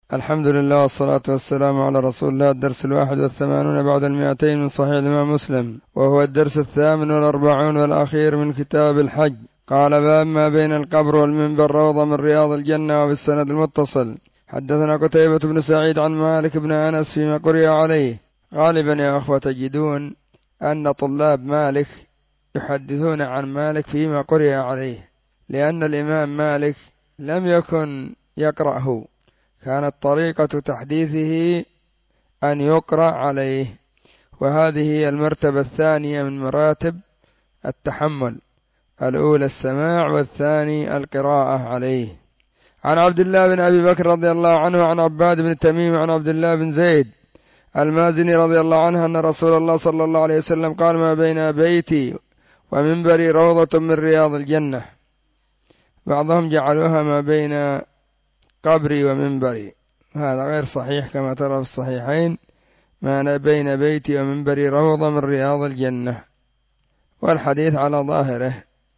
الحمد لله والصلاة والسلام على رسول الله. الدرس 81 بعد 200 من صحيح الإمام مسلم، وهو الدرس 48 والأخير من كتاب الحج. قال: باب ما بين القبر والمنبر روضة من رياض الجنة. وبالسند المتصل حدثنا قتيبة بن سعيد عن مالك بن أنس فيما قرئ عليه. غالبا يا أخوة تجدون أن طلاب مالك يحدثون عن مالك فيما قرئ عليه، لأن الإمام مالك لم يكن يقرأه، كانت طريقة تحديثه أن يقرأ عليه، وهذه هي المرتبة الثانية من مراتب التحمل، الأولى السماع والثاني القراءة عليه. عن عبد الله بن أبي بكر رضي الله عنه عن عباد بن تميم عن عبد الله بن زيد المازني رضي الله عنه أن رسول الله صلى الله عليه وسلم قال: ما بين بيتي ومنبري روضة من رياض الجنة. بعضهم جعلوها ما بين قبري ومنبري، هذا غير صحيح كما ترى في الصحيحين، ما بين بيتي ومنبري روضة من رياض الجنة، والحديث على ظاهره.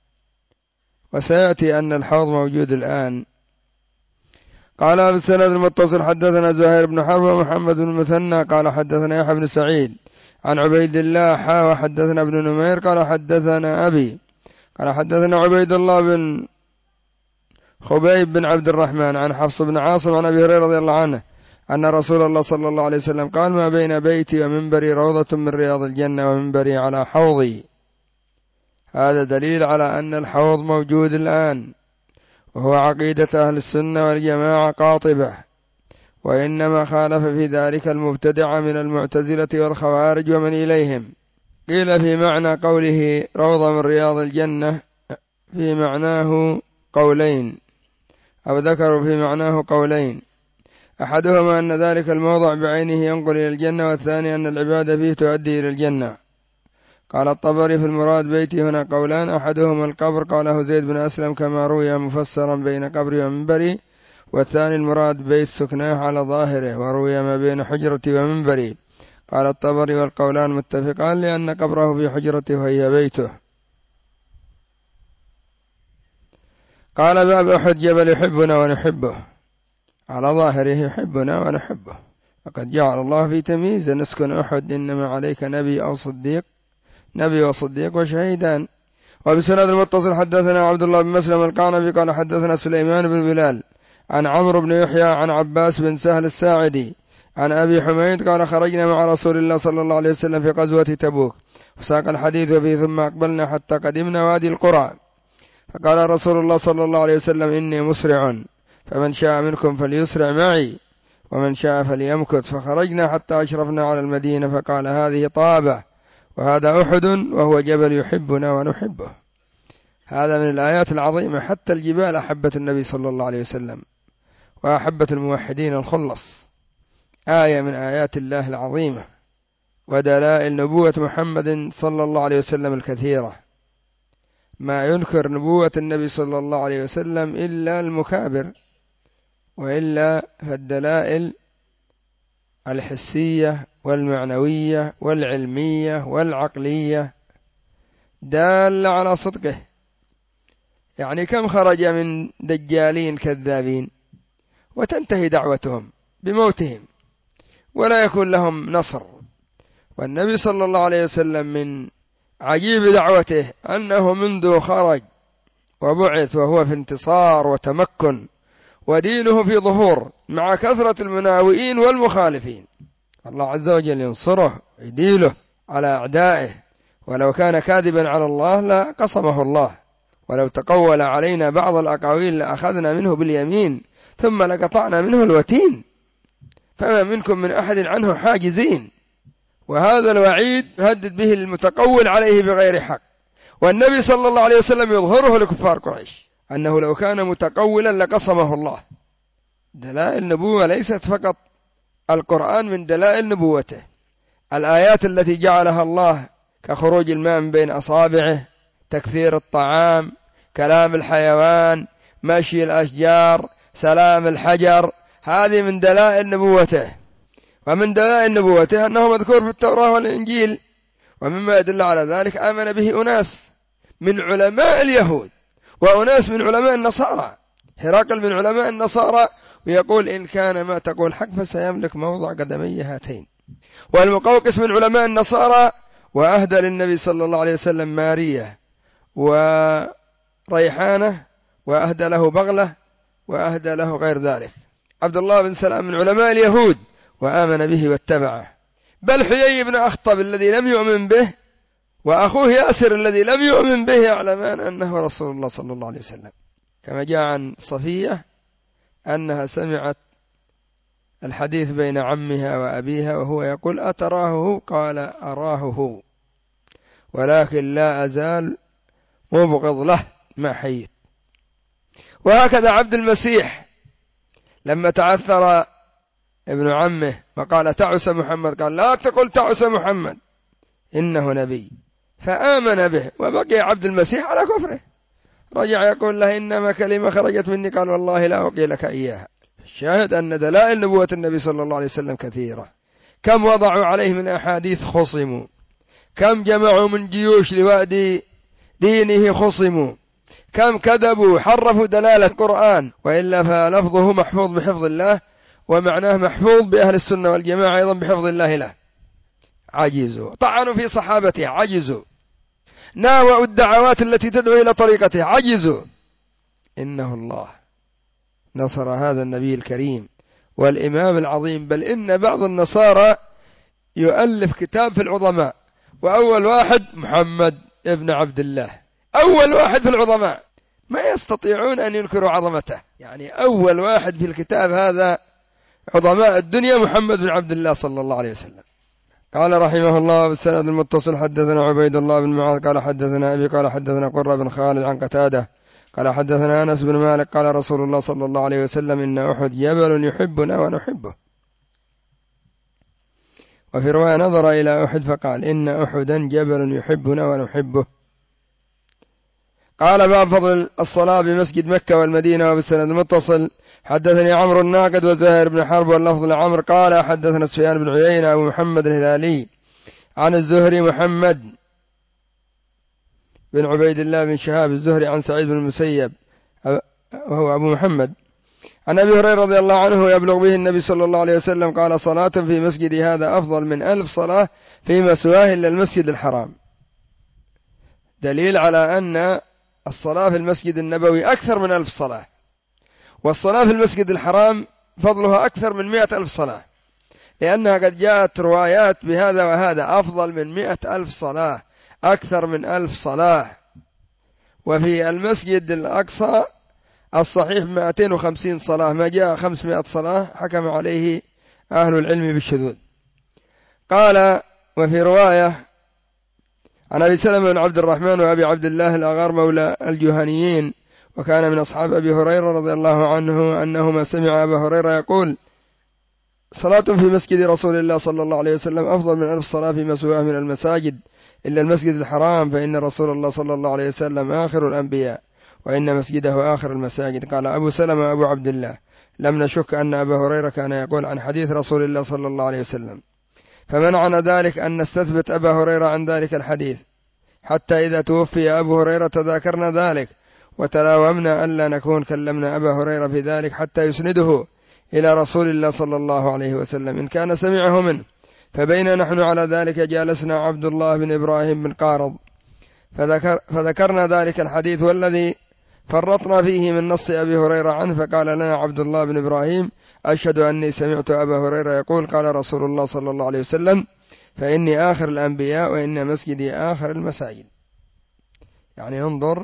وسيأتي أن الحوض موجود الآن. قال بالسند المتصل حدثنا زهير بن حرب ومحمد بن المثنى قال حدثنا يحيى بن سعيد عن عبيد الله وحدثنا ابن نمير قال حدثنا أبي قال حدثنا عبيد الله بن خبيب بن عبد الرحمن عن حفص بن عاصم عن أبي هريرة رضي الله عنه أن رسول الله صلى الله عليه وسلم قال: ما بين بيتي ومنبري روضة من رياض الجنة ومنبري على حوضي. هذا دليل على أن الحوض موجود الآن، وهو عقيدة أهل السنة والجماعة قاطبة، وإنما خالف في ذلك المبتدع من المعتزلة والخوارج ومن إليهم. قيل في معنى قوله روضة من رياض الجنة في معناه قولين، أو ذكروا في معناه قولين، أحدهما أن ذلك الموضع بعينه ينقل إلى الجنة، والثاني أن العبادة فيه تؤدي إلى الجنة. قال الطبري في المراد بيتي هنا قولان، أحدهما القبر قاله زيد بن أسلم كما روي مفسرا بين قبري ومنبري، والثاني المراد بيت سكناه على ظاهره، وروي ما بين حجرتي ومنبري. قال الطبري والقولان متفقان لأن قبره في حجرته وهي بيته. قال: باب أحد جبل يحبنا ونحبه. على ظاهره يحبنا ونحبه، وقد جعل الله في تمييز نسكن أحد، إنما عليك نبي أو صديق، نبي وصديق وشهيدان. وبسند المتصل حدثنا عبد الله بن مسلم القعنبي قال حدثنا سليمان بن بلال عن عمرو بن يحيى عن عباس بن سهل الساعدي عن أبي حميد قال: خرجنا مع رسول الله صلى الله عليه وسلم في غزوة تبوك، وساق الحديث فيه: ثم أقبلنا حتى قدمنا وادي القرى، فقال رسول الله صلى الله عليه وسلم: إني مسرع، فمن شاء منكم فليسرع معي، ومن شاء فليمكث. فخرجنا حتى أشرفنا على المدينة، فقال: هذه طابة، وهذا أحد، وهو جبل يحبنا ونحبه. هذا من الآيات العظيمة، حتى الجبال أحبت النبي صلى الله عليه وسلم، وأحبت الموحدين الخلص. آية من آيات الله العظيمة، ودلائل نبوة محمد صلى الله عليه وسلم الكثيرة. ما ينكر نبوة النبي صلى الله عليه وسلم إلا المكابر، وإلا فالدلائل الحسية والمعنوية والعلمية والعقلية دالة على صدقه. يعني كم خرج من دجالين كذابين وتنتهي دعوتهم بموتهم ولا يكون لهم نصر. والنبي صلى الله عليه وسلم من عجيب دعوته أنه منذ خرج وبعث وهو في انتصار وتمكن، ودينه في ظهور مع كثرة المناوئين والمخالفين. الله عز وجل ينصره ويديله على أعدائه، ولو كان كاذبا على الله لا قصمه الله، ولو تقول علينا بعض الأقاويل لأخذنا منه باليمين ثم لقطعنا منه الوتين، فما منكم من أحد عنه حاجزين. وهذا الوعيد هدد به المتقول عليه بغير حق، والنبي صلى الله عليه وسلم يظهره لكفار قريش أنه لو كان متقولا لقصمه الله. دلائل نبوة ليست فقط القرآن من دلائل نبوته، الآيات التي جعلها الله كخروج الماء من بين أصابعه، تكثير الطعام، كلام الحيوان، مشي الأشجار، سلام الحجر، هذه من دلائل نبوته. ومن دلائل نبوته أنه مذكور في التوراة والإنجيل. ومما يدل على ذلك آمن به أناس من علماء اليهود وأناس من علماء النصارى. هرقل من علماء النصارى ويقول إن كان ما تقول حق فسيملك موضع قدمي هاتين. والمقوقس من علماء النصارى وأهدى للنبي صلى الله عليه وسلم مارية وريحانة، وأهدى له بغلة، وأهدى له غير ذلك. عبد الله بن سلام من علماء اليهود وآمن به واتبعه. بل حيي بن أخطب الذي لم يؤمن به وأخوه ياسر الذي لم يؤمن به يعلمان أنه رسول الله صلى الله عليه وسلم. كما جاء عن صفية أنها سمعت الحديث بين عمها وأبيها وهو يقول أتراه هو؟ قال أراه هو، ولكن لا أزال مبغض له ما حييت. وهكذا عبد المسيح لما تعثر ابن عمه وقال تعس محمد، قال لا تقل تعس محمد إنه نبي، فآمن به وبقي عبد المسيح على كفره. رجع يقول له إنما كلمة خرجت مني، قال والله لا أقي لك إياها. الشاهد أن دلائل نبوة النبي صلى الله عليه وسلم كثيرة. كم وضعوا عليه من أحاديث خصموا، كم جمعوا من جيوش لوأد دينه خصموا، كم كذبوا حرفوا دلالة القرآن، وإلا فلفظه محفوظ بحفظ الله ومعناه محفوظ بأهل السنة والجماعة أيضا بحفظ الله له. عجزوا، طعنوا في صحابته عجزوا، ناوأوا الدعوات التي تدعو إلى طريقته عجزوا. إنه الله نصر هذا النبي الكريم والإمام العظيم. بل إن بعض النصارى يؤلف كتاب في العظماء، وأول واحد محمد ابن عبد الله، أول واحد في العظماء، ما يستطيعون أن ينكروا عظمته. يعني أول واحد في الكتاب هذا عظماء الدنيا محمد بن عبد الله صلى الله عليه وسلم. قال رحمه الله بالسند المتصل حدثنا عبيد الله بن معاذ قال حدثنا أبي قال حدثنا قرة بن خالد عن قتادة قال حدثنا أنس بن مالك قال رسول الله صلى الله عليه وسلم إن أحد جبل يحبنا ونحبه. وفي رواية نظر إلى أحد فقال إن أحدا جبل يحبنا ونحبه. قال باب فضل الصلاة بمسجد مكة والمدينة. وبالسند المتصل حدثني عمرو الناقد وزهير بن حرب واللفظ لعمر قال حدثنا سفيان بن عيينة أبو محمد الهلالي عن الزهري محمد بن عبيد الله بن شهاب الزهري عن سعيد بن المسيب وهو أبو محمد عن أبي هريرة رضي الله عنه يبلغ به النبي صلى الله عليه وسلم قال صلاة في مسجد هذا أفضل من 1000 صلاة فيما سواه إلا المسجد الحرام. دليل على أن الصلاة في المسجد النبوي أكثر من 1000 صلاة، والصلاة في المسجد الحرام فضلها أكثر من 100,000 صلاة، لأنها قد جاءت روايات بهذا وهذا أفضل من 100,000 صلاة، أكثر من 1000 صلاة. وفي المسجد الأقصى الصحيح 250 صلاة، ما جاء 500 صلاة حكم عليه أهل العلم بالشذوذ. قال وفي رواية عن أبي سلمة بن عبد الرحمن وأبي عبد الله الأغار مولى الجهنيين وكان من أصحاب أبي هريرة رضي الله عنه أنهما سمع أبا هريرة يقول صلاة في مسجد رسول الله صلى الله عليه وسلم أفضل من 1000 صلاة فيما سواه من المساجد إلا المسجد الحرام، فإن رسول الله صلى الله عليه وسلم آخر الأنبياء وإن مسجده آخر المساجد. قال أبو سلمة أبو عبد الله لم نشك أن أبا هريرة كان يقول عن حديث رسول الله صلى الله عليه وسلم، فمنعنا ذلك أن نستثبت أبا هريرة عن ذلك الحديث، حتى إذا توفي أبو هريرة تذاكرنا ذلك وتلاومنا ألا نكون كلمنا أبا هريرة في ذلك حتى يسنده إلى رسول الله صلى الله عليه وسلم إن كان سمعه منه. فبين نحن على ذلك جالسنا عبد الله بن إبراهيم بن قارض فذكرنا ذلك الحديث والذي فرطنا فيه من نص أبي هريرة عنه، فقال لنا عبد الله بن إبراهيم أشهد أني سمعت أبا هريرة يقول قال رسول الله صلى الله عليه وسلم فإني آخر الأنبياء وإن مسجدي آخر المساجد. يعني انظر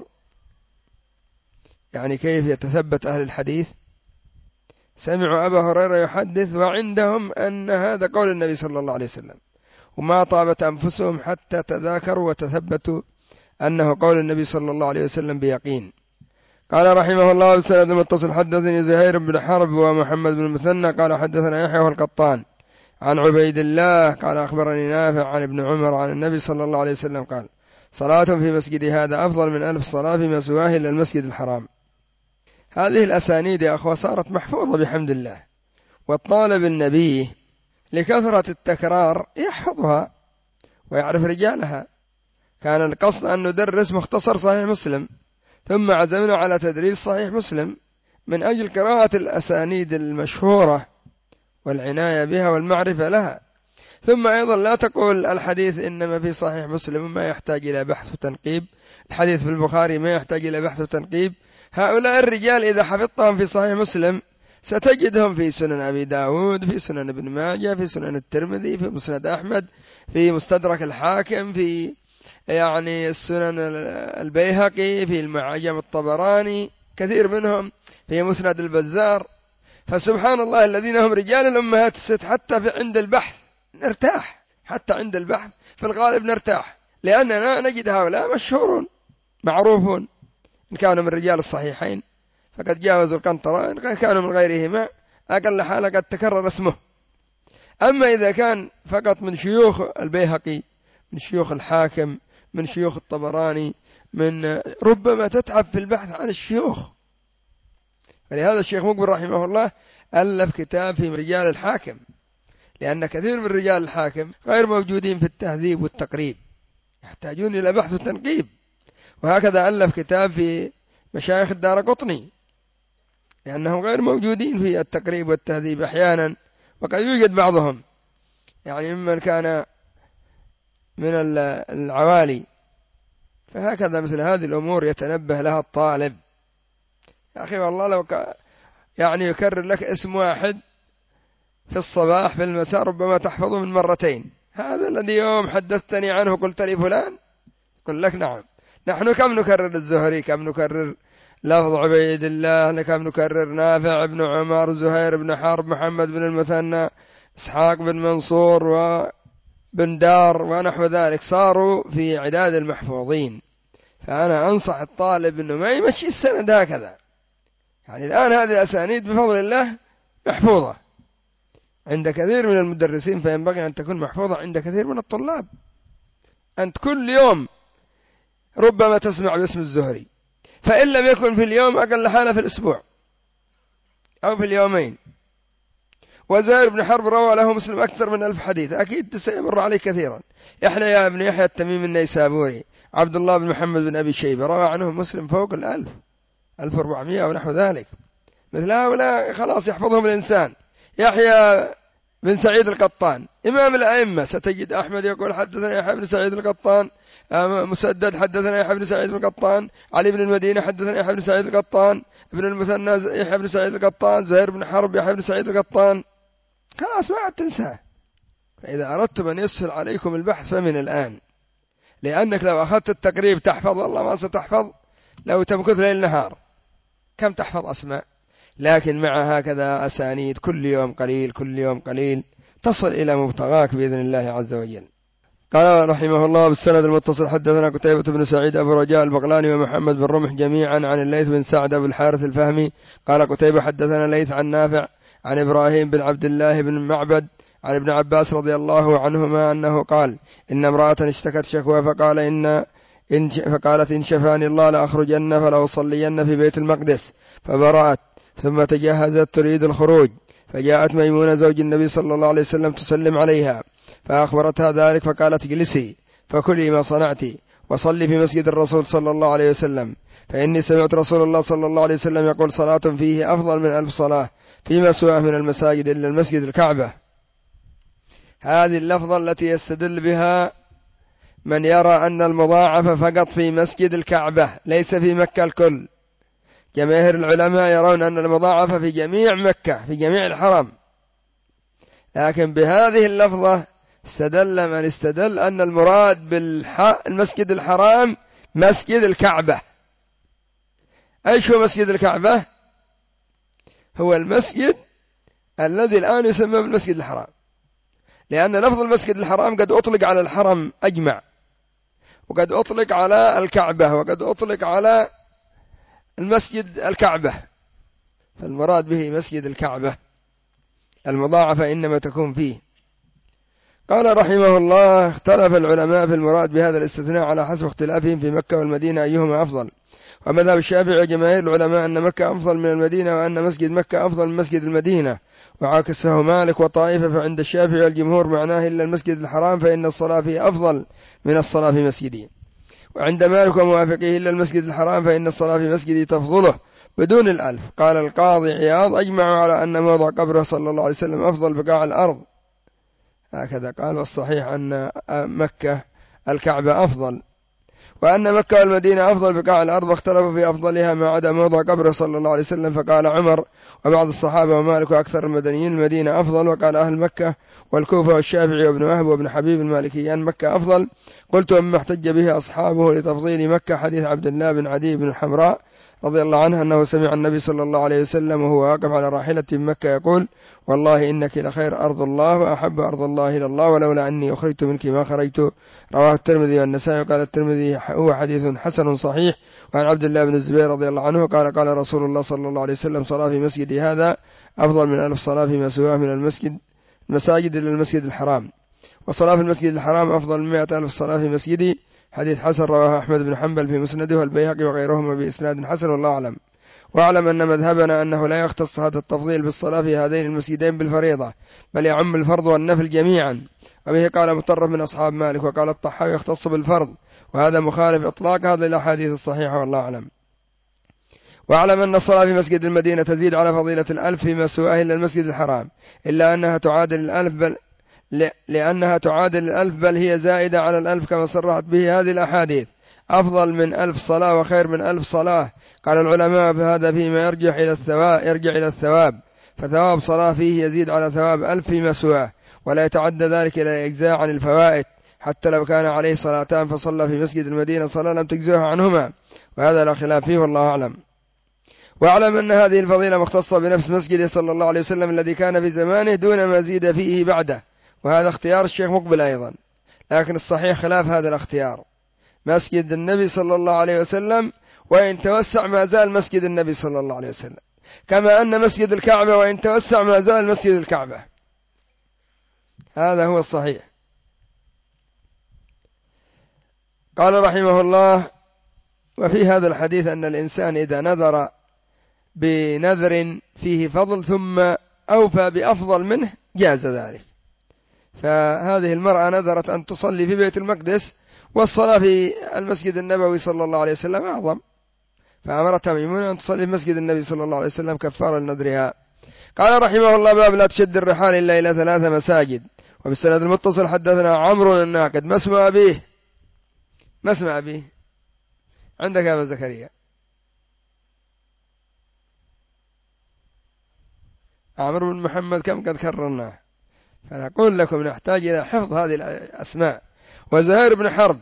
يعني كيف يتثبت أهل الحديث، سمعوا أبا هريرة يحدث وعندهم أن هذا قول النبي صلى الله عليه وسلم، وما طابت أنفسهم حتى تذاكروا وتثبتوا أنه قول النبي صلى الله عليه وسلم بيقين. قال رحمه الله بالسند المتصل حدثني زهير بن حرب ومحمد بن المثنى قال حدثنا يحيى والقطان عن عبيد الله قال أخبرني نافع عن ابن عمر عن النبي صلى الله عليه وسلم قال صلاة في مسجد هذا أفضل من 1000 صلاة فيما سواه إلا المسجد الحرام. هذه الأسانيد يا أخوة صارت محفوظة بحمد الله، والطالب النبي لكثرة التكرار يحفظها ويعرف رجالها. كان القصد أن ندرس مختصر صحيح مسلم ثم عزمنا على تدريس صحيح مسلم من أجل قراءة الأسانيد المشهورة والعناية بها والمعرفة لها. ثم أيضا لا تقول الحديث إنما في صحيح مسلم ما يحتاج إلى بحث وتنقيب، الحديث في البخاري ما يحتاج إلى بحث وتنقيب. هؤلاء الرجال إذا حفظتهم في صحيح مسلم ستجدهم في سنن أبي داود، في سنن ابن ماجه، في سنن الترمذي، في مسند أحمد، في مستدرك الحاكم، في السنن البيهقي، في المعجم الطبراني، كثير منهم في مسند البزار. فسبحان الله الذين هم رجال الأمهات الست حتى في عند البحث نرتاح، حتى عند البحث في الغالب نرتاح، لأننا نجد هؤلاء مشهورون معروفون، إن كانوا من رجال الصحيحين فقد جاوزوا القنطرة، إن كانوا من غيرهما أقل حالة قد تكرر اسمه. أما إذا كان فقط من شيوخ البيهقي، من شيوخ الحاكم، من شيوخ الطبراني، ربما تتعب في البحث عن الشيوخ. فلهذا الشيخ مقبل رحمه الله ألف كتاب في رجال الحاكم، لأن كثير من رجال الحاكم غير موجودين في التهذيب والتقريب، يحتاجون إلى بحث وتنقيب. وهكذا ألف كتاب في مشايخ الدارقطني، لأنهم غير موجودين في التقريب والتهذيب أحيانا، وقد يوجد بعضهم ممن كان من العوالي. فهكذا مثل هذه الأمور يتنبه لها الطالب. يا أخي والله لو يكرر لك اسم واحد في الصباح في المساء ربما تحفظه من مرتين. هذا الذي يوم حدثتني عنه قلت لي فلان، قل لك نعم. نحن كم نكرر الزهري، كم نكرر لفظ عبيد الله، كم نكرر نافع بن عمر، زهير بن حرب، محمد بن المثنى، إسحاق بن منصور وبن دار ونحو ذلك، صاروا في عداد المحفوظين. فأنا أنصح الطالب أنه ما يمشي السند هكذا. الآن هذه الأسانيد بفضل الله محفوظة عند كثير من المدرسين، فينبغي أن تكون محفوظة عند كثير من الطلاب. أنت كل يوم ربما تسمع باسم الزهري، فإن لم يكن في اليوم أقل حالة في الأسبوع أو في اليومين. وزهير بن حرب روى له مسلم أكثر من 1000 حديث، أكيد سيمر عليه كثيرا. يحيى بن يحيى التميم النيسابوري، عبد الله بن محمد بن أبي شيبة روى عنهم مسلم فوق 1000، 1400 ونحو ذلك. مثل هؤلاء خلاص يحفظهم الإنسان. يحيى بن سعيد القطان إمام الأئمة، ستجد أحمد يقول حدثنا يحيى بن سعيد القطان، مسدد حدثنا يحيى بن سعيد القطان، علي بن المدينة حدثنا يحيى بن سعيد القطان، ابن المثنى يحيى بن سعيد القطان، زهير بن حرب يحيى بن سعيد القطان. خلاص ما عاد تنساه. فإذا أردتم أن يسهل عليكم البحث فمن الآن، لأنك لو أخذت التقريب تحفظ والله ما ستحفظ لو تمكث ليل نهار. كم تحفظ أسماء، لكن مع هكذا أسانيد كل يوم قليل كل يوم قليل تصل إلى مبتغاك بإذن الله عز وجل. قال رحمه الله بالسند المتصل حدثنا قتيبة بن سعيد أبو رجاء البغلاني ومحمد بن رمح جميعا عن الليث بن سعد أبو الحارث الفهمي قال قتيبة حدثنا الليث عن نافع عن إبراهيم بن عبد الله بن معبد عن ابن عباس رضي الله عنهما أنه قال إن امرأة اشتكت شكوى فقالت إن شفاني الله لأخرجن فلأصلين في بيت المقدس، فبرأت ثم تجهزت تريد الخروج، فجاءت ميمونة زوج النبي صلى الله عليه وسلم تسلم عليها، فأخبرتها ذلك فقالت اجلسي فكلي ما صنعت وصلي في مسجد الرسول صلى الله عليه وسلم، فإني سمعت رسول الله صلى الله عليه وسلم يقول صلاة فيه أفضل من 1000 صلاة فيما سواه من المساجد إلا المسجد الكعبة. هذه اللفظة التي يستدل بها من يرى أن المضاعفة فقط في مسجد الكعبة ليس في مكة الكل. جماهير العلماء يرون أن المضاعفة في جميع مكة في جميع الحرم، لكن بهذه اللفظة استدل من استدل أن المراد بالمسجد الحرام مسجد الكعبة. أيش هو مسجد الكعبة؟ هو المسجد الذي الآن يسمى بالمسجد الحرام، لأن لفظ المسجد الحرام قد أطلق على الحرم أجمع، وقد أطلق على الكعبة، وقد أطلق على المسجد الكعبة، فالمراد به مسجد الكعبة. المضاعفة إنما تكون فيه. قال رحمه الله اختلف العلماء في المراد بهذا الاستثناء على حسب اختلافهم في مكة والمدينة أيهما أفضل، ومذهب الشافعي وجماهير العلماء أن مكة أفضل من المدينة وأن مسجد مكة أفضل من مسجد المدينة، وعكسه مالك وطائفة، فعند الشافعي والجمهور معناه إلا المسجد الحرام فإن الصلاة فيه أفضل من الصلاة في مسجده، وعند مالك وموافقيه إلا المسجد الحرام فإن الصلاة في مسجده تفضله، بدون الألف. قال القاضي عياض: أجمعوا على أن موضع قبره صلى الله عليه وسلم أفضل بقاع الأرض، هكذا قال. والصحيح أن مكة الكعبة أفضل، وأن مكة والمدينة أفضل بقاع الأرض، واختلفوا في أفضلها ما عدا موضع قبره صلى الله عليه وسلم. فقال عمر وبعض الصحابة ومالك وأكثر المدنيين: المدينة أفضل. وقال أهل مكة والكوفة والشافعي وابن وهب وابن حبيب المالكيان: مكة أفضل. قلت: ومما احتج به أصحابه لتفضيل مكة حديث عبد الله بن عدي بن الحمراء رضي الله عنه أنه سمع النبي صلى الله عليه وسلم وهو واقف على راحلة بمكة يقول: والله إنك لخير أرض الله وأحب أرض الله إلى الله، ولولا أني أخرجت منك ما خرجت. رواه الترمذي والنسائي. وقال الترمذي: هو حديث حسن صحيح. وعن عبد الله بن الزبير رضي الله عنه قال: قال رسول الله صلى الله عليه وسلم: صلاة في مسجدي هذا أفضل من 1000 صلاة فيما سواه من المساجد إلى المسجد الحرام، وصلاة في المسجد الحرام أفضل من 100,000 صلاة في مسجدي. حديث حسن رواه أحمد بن حنبل في مسنده والبيهقي وغيرهما بإسناد حسن، والله أعلم. واعلم أن مذهبنا أنه لا يختص هذا التفضيل بالصلاة في هذين المسجدين بالفريضة، بل يعم الفرض والنفل جميعا. وبه قال مطرف من أصحاب مالك. وقال الطحاوي: يختص بالفرض، وهذا مخالف إطلاق هذه الأحاديث الصحيحة، والله أعلم. واعلم أن الصلاة في مسجد المدينة تزيد على فضيلة 1000 فيما سواه إلا المسجد الحرام، إلا أنها تعادل 1000 لأنها تعادل 1000 بل هي زائدة على 1000 كما صرحت به هذه الأحاديث. أفضل من 1000 صلاة وخير من 1000 صلاة. قال العلماء بهذا فيما يرجع إلى الثواب، فثواب صلاة فيه يزيد على ثواب 1000 فيما سواه، ولا يتعدى ذلك إلى الإجزاء عن الفوائد، حتى لو كان عليه صلاتان فصلى في مسجد المدينة صلاة لم تجزه عنهما، وهذا لا خلاف فيه، والله أعلم. واعلم أن هذه الفضيلة مختصة بنفس مسجده صلى الله عليه وسلم الذي كان في زمانه دون ما زيد فيه بعده، وهذا اختيار الشيخ مقبل أيضا، لكن الصحيح خلاف هذا الاختيار. مسجد النبي صلى الله عليه وسلم وإن توسع ما زال مسجد النبي صلى الله عليه وسلم، كما أن مسجد الكعبة وإن توسع ما زال مسجد الكعبة، هذا هو الصحيح. قال رحمه الله: وفي هذا الحديث أن الإنسان إذا نذر بنذر فيه فضل ثم أوفى بأفضل منه جاز ذلك. فهذه المرأة نذرت أن تصلي في بيت المقدس، والصلاة في المسجد النبوي صلى الله عليه وسلم أعظم، فأمرتها ميمونة أن تصلي في مسجد النبي صلى الله عليه وسلم كفارة لنذرها. قال رحمه الله: باب لا تشد الرحال إلا إلى 3 مساجد. وبالسند المتصل حدثنا عمرو الناقد. ما اسم أبيه؟ ما اسم أبيه عندك يا أبا زكريا؟ عمرو بن محمد كم قد كررناه، فنقول لكم نحتاج إلى حفظ هذه الأسماء. وزهير بن حرب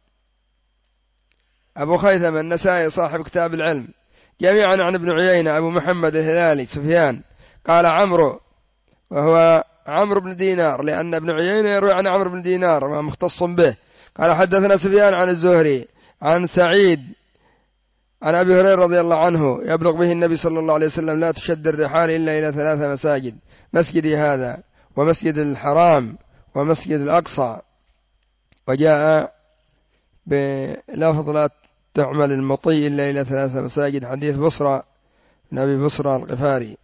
أبو خيثم النسائي صاحب كتاب العلم، جميعا عن ابن عيينة أبو محمد الهلالي سفيان. قال عمرو وهو عمرو بن دينار، لأن ابن عيينة يروي عن عمرو بن دينار ما مختص به. قال حدثنا سفيان عن الزهري عن سعيد عن أبي هريرة رضي الله عنه يبلغ به النبي صلى الله عليه وسلم: لا تشد الرحال إلا إلى 3 مساجد، مسجدي هذا ومسجد الحرام ومسجد الأقصى. وجاء بلفظ: لا تعمل المطي إلا إلى 3 مساجد، حديث بصرى بن أبي بصرى الغفاري.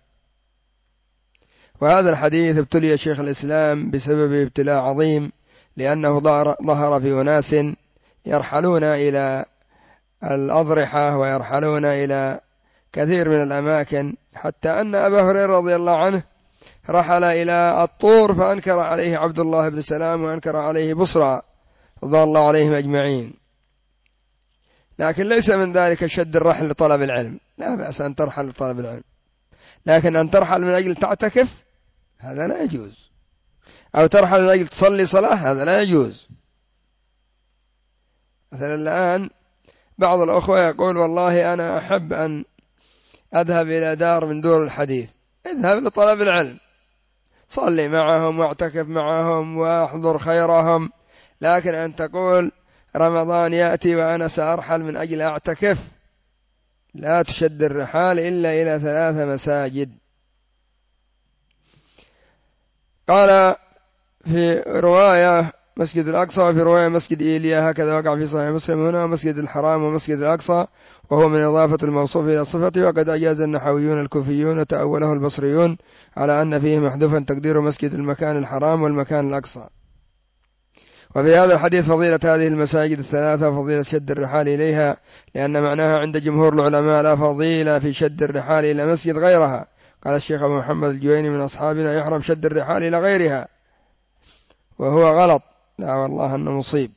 وهذا الحديث ابتلي شيخ الإسلام بسبب ابتلاء عظيم، لأنه ظهر في أناس يرحلون إلى الأضرحة ويرحلون إلى كثير من الأماكن، حتى أن أبا هريرة رضي الله عنه رحل إلى الطور فأنكر عليه عبد الله بن سلام وأنكر عليه بصرى رضي الله عليهم أجمعين. لكن ليس من ذلك شد الرحل لطلب العلم، لا بأس أن ترحل لطلب العلم، لكن أن ترحل من أجل تعتكف هذا لا يجوز، أو ترحل من أجل تصلي صلاة هذا لا يجوز. مثلا الآن بعض الأخوة يقول: والله أنا أحب أن أذهب إلى دار من دور الحديث. اذهب لطلب العلم، صلي معهم واعتكف معهم واحضر خيرهم، لكن أن تقول رمضان يأتي وأنا سأرحل من أجل أعتكف، لا تشد الرحال إلا إلى 3 مساجد. قال في رواية مسجد الأقصى، وفي رواية مسجد إيليا، هكذا وقع في صحيح مسلم هنا: مسجد الحرام ومسجد الأقصى، وهو من إضافة الموصوف إلى صفته. وقد أجاز النحويون الكوفيون وتأوله البصريون على أن فيه محذوفا تقدير مسجد المكان الحرام والمكان الأقصى. وفي هذا الحديث فضيلة هذه المساجد الثلاثة وفضيلة شد الرحال إليها، لأن معناها عند جمهور العلماء لا فضيلة في شد الرحال إلى مسجد غيرها. قال الشيخ أبو محمد الجويني من أصحابنا يحرم شد الرحال إلى غيرها، وهو غلط، لا والله أنه مصيب،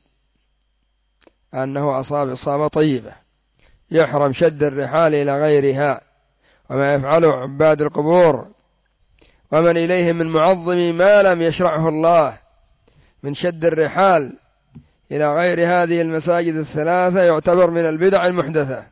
أنه أصاب إصابة طيبة. يحرم شد الرحال إلى غيرها، وما يفعله عباد القبور ومن إليهم من معظم ما لم يشرعه الله من شد الرحال إلى غير هذه المساجد الثلاثة يعتبر من البدع المحدثة.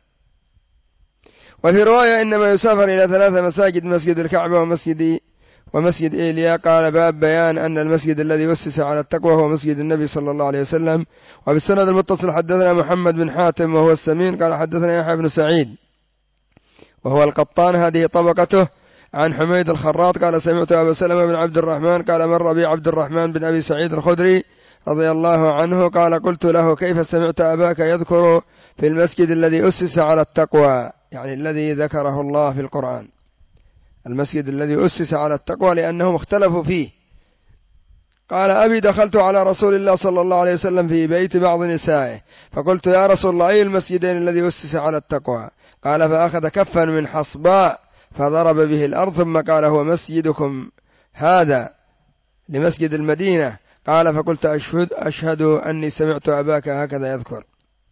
وفي رواية إنما يسافر إلى 3 مساجد: مسجد الكعبة ومسجد إيليا. قال: باب بيان أن المسجد الذي أسس على التقوى هو مسجد النبي صلى الله عليه وسلم. وبالسند المتصل حدثنا محمد بن حاتم وهو السمين قال حدثنا يحيى بن سعيد وهو القطان هذه طبقته عن حميد الخراط قال سمعت أبا سلمة بن عبد الرحمن قال مر بي عبد الرحمن بن أبي سعيد الخدري رضي الله عنه قال قلت له: كيف سمعت أباك يذكر في المسجد الذي أسس على التقوى، يعني الذي ذكره الله في القرآن، المسجد الذي أسس على التقوى، لأنهم اختلفوا فيه. قال: أبي دخلت على رسول الله صلى الله عليه وسلم في بيت بعض نسائه فقلت: يا رسول الله، أي المسجدين الذي أسس على التقوى؟ قال: فأخذ كفا من حصباء فضرب به الأرض ثم قال: هو مسجدكم هذا لمسجد المدينة. قال: فقلت: أشهد أني سمعت أباك هكذا يذكر.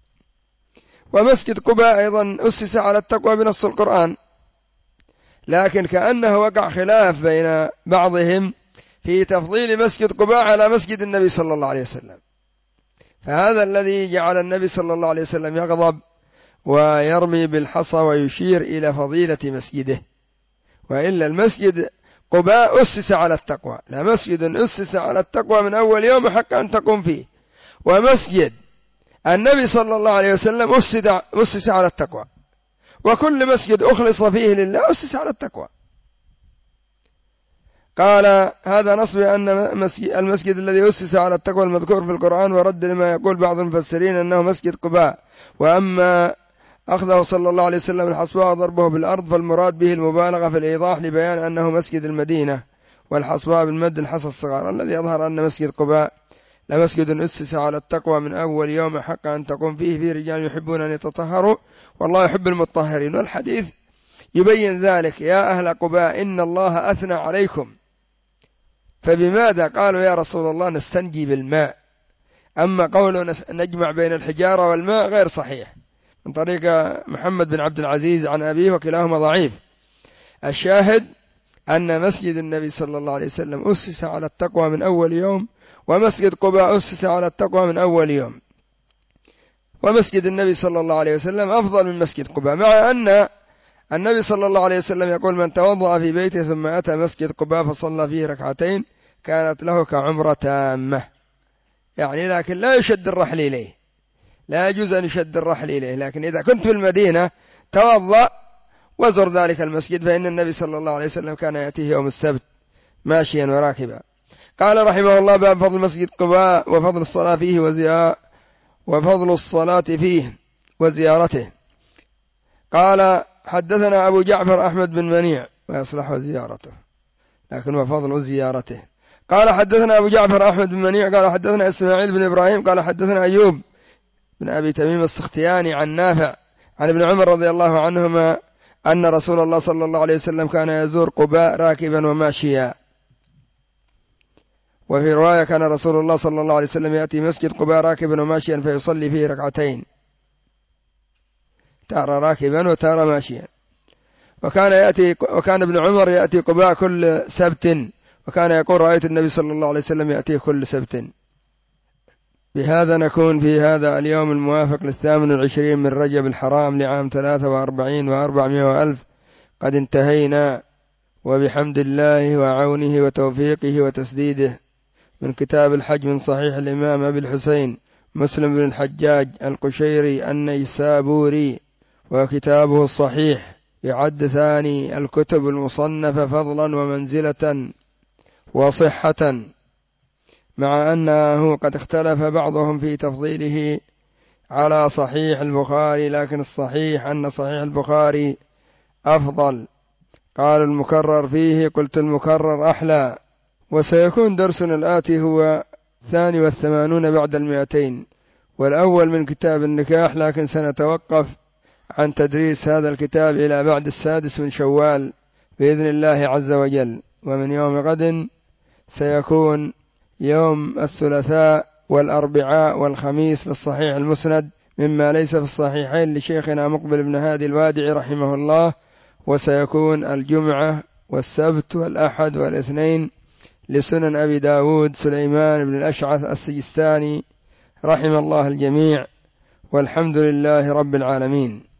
ومسجد قباء أيضا أسس على التقوى بنص القرآن، لكن كأنه وقع خلاف بين بعضهم في تفضيل مسجد قباء على مسجد النبي صلى الله عليه وسلم، فهذا الذي جعل النبي صلى الله عليه وسلم يغضب ويرمي بالحصى ويشير إلى فضيلة مسجده. وإلا المسجد قباء أسس على التقوى، لا مسجد أسس على التقوى من أول يوم حق أن تقوم فيه، ومسجد النبي صلى الله عليه وسلم أسس على التقوى، وكل مسجد أخلص فيه لله أسس على التقوى. قال: هذا نص بأن المسجد الذي أسس على التقوى المذكور في القرآن، ورد لما يقول بعض المفسرين أنه مسجد قباء. وأما أخذه صلى الله عليه وسلم الحصباء وضربه بالأرض فالمراد به المبالغة في الإيضاح لبيان أنه مسجد المدينة، والحصباء بالمد الحصى الصغار، الذي يظهر أن مسجد قباء لمسجد أسس على التقوى من أول يوم حق أن تقوم فيه رجال يحبون أن يتطهروا والله يحب المطهرين. والحديث يبين ذلك: يا أهل قباء إن الله أثنى عليكم. فبماذا؟ قالوا: يا رسول الله نستنجي بالماء. أما قوله نجمع بين الحجارة والماء غير صحيح، من طريق محمد بن عبد العزيز عن أبيه وكلاهما ضعيف. الشاهد أن مسجد النبي صلى الله عليه وسلم أسس على التقوى من أول يوم، ومسجد قباء أسس على التقوى من أول يوم، ومسجد النبي صلى الله عليه وسلم أفضل من مسجد قباء، مع أن النبي صلى الله عليه وسلم يقول: من توضأ في بيته ثم أتى مسجد قباء فصلى فيه ركعتين كانت له كعمرة تامة. يعني لكن لا يشد الرحل إليه، لا يجوز أن يشد الرحل إليه، لكن إذا كنت في المدينة توضأ وزر ذلك المسجد، فإن النبي صلى الله عليه وسلم كان يأتيه يوم السبت ماشيا وراكبا. قال رحمه الله: باب فضل مسجد قباء وفضل الصلاة فيه وزيارته. قال: حدثنا أبو جعفر أحمد بن منيع، ويصلح زيارته لكن وفضل زيارته. قال: حدثنا أبو جعفر أحمد بن منيع قال حدثنا إسماعيل بن إبراهيم قال حدثنا أيوب بن أبي تميم السختياني عن نافع عن ابن عمر رضي الله عنهما أن رسول الله صلى الله عليه وسلم كان يزور قباء راكبا وماشيا. وفي رواية: كان رسول الله صلى الله عليه وسلم يأتي مسجد قباء راكبا وماشيا فيصلي فيه ركعتين، تارة راكبا وتارة ماشيا. وكان ابن عمر يأتي قباء كل سبت، وكان يقول: رأيت النبي صلى الله عليه وسلم يأتيه كل سبت. بهذا نكون في هذا اليوم الموافق 28 من رجب الحرام لعام 43 و400 وألف قد انتهينا، وبحمد الله وعونه وتوفيقه وتسديده، من كتاب الحج من صحيح الإمام أبي الحسين مسلم بن الحجاج القشيري النيسابوري، وكتابه الصحيح يعد ثاني الكتب المصنفة فضلا ومنزلة وصحة، مع أنه قد اختلف بعضهم في تفضيله على صحيح البخاري، لكن الصحيح أن صحيح البخاري أفضل. قال: المكرر فيه، قلت: المكرر أحلى. وسيكون درسنا الآتي هو 82 بعد 200. والأول من كتاب النكاح، لكن سنتوقف عن تدريس هذا الكتاب إلى بعد 6 من شوال بإذن الله عز وجل. ومن يوم غد سيكون يوم الثلاثاء والأربعاء والخميس للصحيح المسند، مما ليس في الصحيحين لشيخنا مقبل بن هادي الوادعي رحمه الله. وسيكون الجمعة والسبت والأحد والاثنين لسنن أبي داود سليمان بن الأشعث السجستاني رحم الله الجميع، والحمد لله رب العالمين.